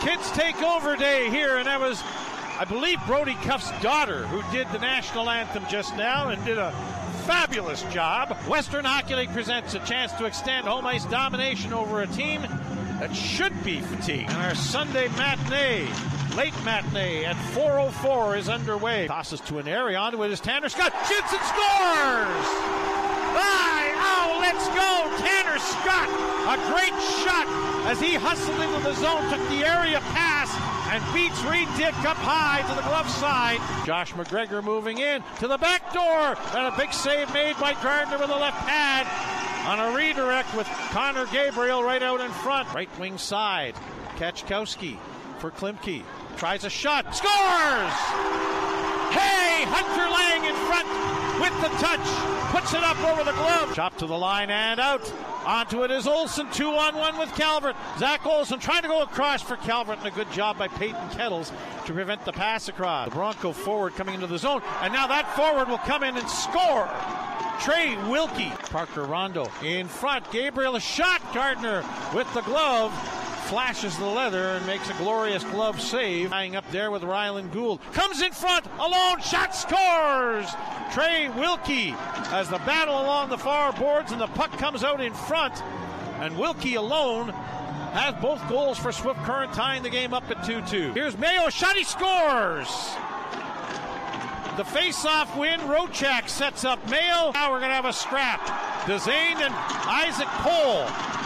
Kids take over day here, and that was, I believe, Brody Cuff's daughter who did the national anthem just now and did a fabulous job. Western Hockey League presents a chance to extend home ice domination over a team that should be fatigued. And our Sunday matinee, late matinee at 4:04 is underway. Tosses to an area, onto it is Tanner Scott. Shoots and scores! Oh, let's go! Tanner Scott, a great shot as he hustled into the zone, took the area pass, and beats Reed Dick up high to the glove side. Josh McGregor moving in to the back door, and a big save made by Gardner with the left pad on a redirect with Connor Gabriel right out in front. Right wing side, Kachkowski for Klimke. Tries a shot, scores! Hey, Hunter Lang in front with the touch, puts it up over the glove. Chop to the line and out. Onto it is Olsen, 2-on-1 with Calvert. Zach Olsen trying to go across for Calvert, and a good job by Peyton Kettles to prevent the pass across. The Bronco forward coming into the zone, and now that forward will come in and score. Trey Wilkie. Parker Rondo in front. Gabriel a shot. Gardner with the glove. Flashes the leather and makes a glorious glove save. Tying up there with Ryland Gould. Comes in front, alone, shot, scores! Trey Wilkie as the battle along the far boards, and the puck comes out in front. And Wilkie alone has both goals for Swift Current, tying the game up at 2-2. Here's Mayo, shot, he scores! The face-off win, Rochak sets up Mayo. Now we're going to have a scrap. Dezane and Isaac Cole.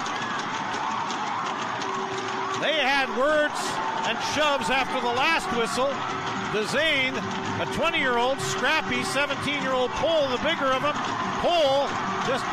They had words and shoves after the last whistle. Dezane, a 20-year-old, scrappy 17-year-old Cole, the bigger of them. Cole just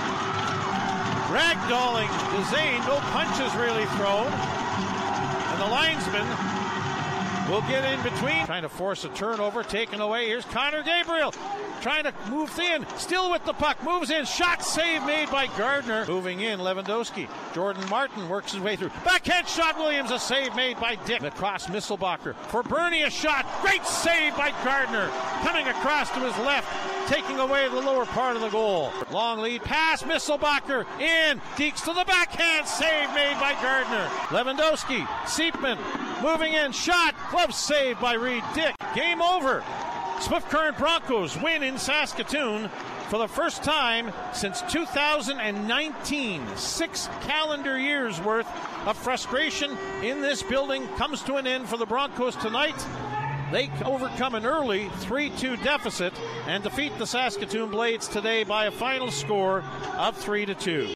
ragdolling Dezane. No punches really thrown. And the linesman will get in between. Trying to force a turnover, taken away. Here's Connor Gabriel trying to move in, still with the puck, moves in, shot save made by Gardner. Moving in, Lewandowski. Jordan Martin works his way through. Backhand shot, Williams, a save made by Dick. Across Misselbacher. For Bernie, a shot. Great save by Gardner. Coming across to his left, taking away the lower part of the goal. Long lead pass, Misselbacher in. Deeks to the backhand, save made by Gardner. Lewandowski, Seepman, moving in, shot, glove save by Reed Dick. Game over. Swift Current Broncos win in Saskatoon for the first time since 2019. 6 calendar years worth of frustration in this building comes to an end for the Broncos tonight. They overcome an early 3-2 deficit and defeat the Saskatoon Blades today by a final score of 3-2.